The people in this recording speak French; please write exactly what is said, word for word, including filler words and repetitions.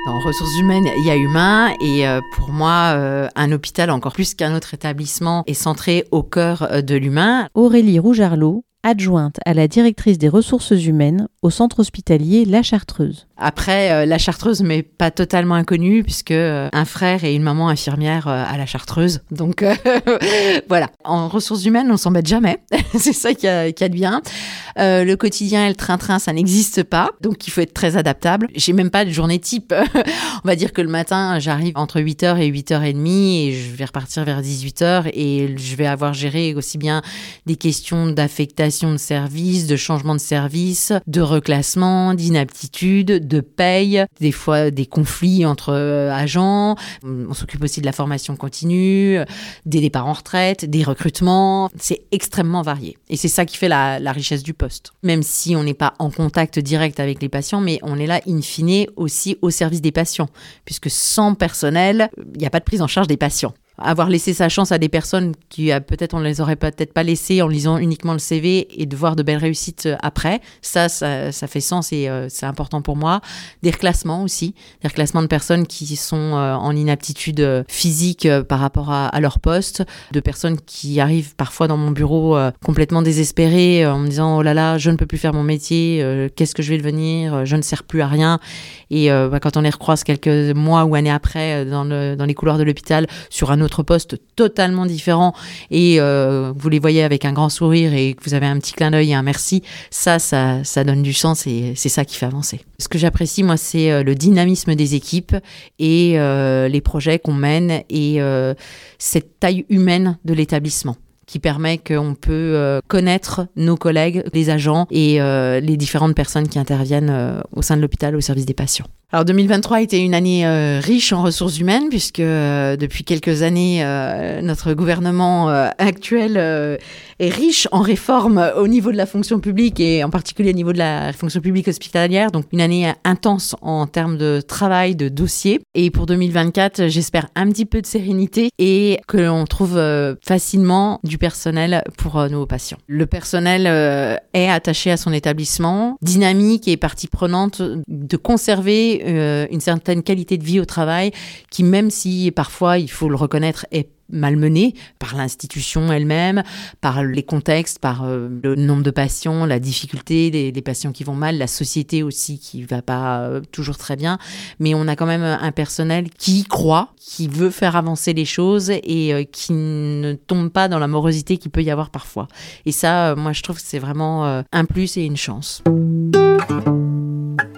Dans ressources humaines, il y a humain et euh, pour moi, euh, un hôpital, encore plus qu'un autre établissement, est centré au cœur euh, de l'humain. Aurélie Roujarlot, adjointe à la directrice des ressources humaines au centre hospitalier La Chartreuse. Après, euh, La Chartreuse m'est pas totalement inconnue puisque euh, un frère et une maman infirmière euh, à La Chartreuse. Donc euh, voilà, en ressources humaines, on s'embête jamais. C'est ça qu'il y a, qu'il y a de bien. Euh, le quotidien et le train-train, ça n'existe pas. Donc il faut être très adaptable. J'ai même pas de journée type. On va dire que le matin, j'arrive entre huit heures et huit heures trente et je vais repartir vers dix-huit heures et je vais avoir géré aussi bien des questions d'affectation de service, de changement de service, de reclassement, d'inaptitude, de paye, des fois des conflits entre euh, agents. On s'occupe aussi de la formation continue, des départs en retraite, des recrutements. C'est extrêmement varié. Et c'est ça qui fait la, la richesse du poste. Même si on n'est pas en contact direct avec les patients, mais on est là in fine aussi au service des patients. Puisque sans personnel, il n'y a pas de prise en charge des patients. Avoir laissé sa chance à des personnes qui peut-être on ne les aurait peut-être pas laissées en lisant uniquement le C V et de voir de belles réussites après, ça, ça, ça fait sens et euh, c'est important pour moi. Des reclassements aussi, des reclassements de personnes qui sont euh, en inaptitude euh, physique euh, par rapport à, à leur poste, de personnes qui arrivent parfois dans mon bureau euh, complètement désespérées euh, en me disant « Oh là là, je ne peux plus faire mon métier, euh, qu'est-ce que je vais devenir, je ne sers plus à rien ». Et euh, bah, quand on les recroise quelques mois ou années après euh, dans, le, dans les couloirs de l'hôpital sur un autre poste totalement différent et euh, vous les voyez avec un grand sourire et que vous avez un petit clin d'œil et un merci, ça, ça, ça donne du sens et c'est ça qui fait avancer. Ce que j'apprécie, moi, c'est le dynamisme des équipes et euh, les projets qu'on mène et euh, cette taille humaine de l'établissement qui permet qu'on peut euh, connaître nos collègues, les agents et euh, les différentes personnes qui interviennent euh, au sein de l'hôpital au service des patients. Alors deux mille vingt-trois a été une année euh, riche en ressources humaines puisque euh, depuis quelques années, euh, notre gouvernement euh, actuel euh, est riche en réformes au niveau de la fonction publique et en particulier au niveau de la fonction publique hospitalière. Donc une année intense en termes de travail, de dossiers. Et pour deux mille vingt-quatre, j'espère un petit peu de sérénité et que l'on trouve euh, facilement du personnel pour euh, nos patients. Le personnel euh, est attaché à son établissement, dynamique et partie prenante de conserver euh, une certaine qualité de vie au travail qui, même si parfois, il faut le reconnaître, est malmenée par l'institution elle-même, par les contextes, par euh, le nombre de patients, la difficulté des, des patients qui vont mal, la société aussi qui ne va pas euh, toujours très bien. Mais on a quand même un personnel qui y croit, qui veut faire avancer les choses et euh, qui ne tombe pas dans la morosité qu'il peut y avoir parfois. Et ça, euh, moi, je trouve que c'est vraiment euh, un plus et une chance.